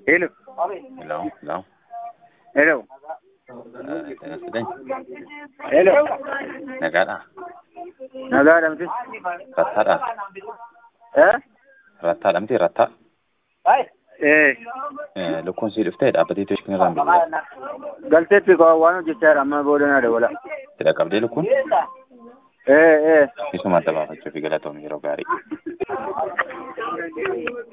Hello. Hello, hello. Hello. Yesterday. Hello. Nagada. Nagara mti. Rattadha. Eh? Rattadha mti ratta. Lukkuun sii dhuftee dhaabbatee toshkin irraan bilbila. Galteetti ko waan hojjechaa amma boodana dabala. Tidha qabdee lukkuun? Eh. Isuma adda baafachuuf galatoom yeroo gaarii.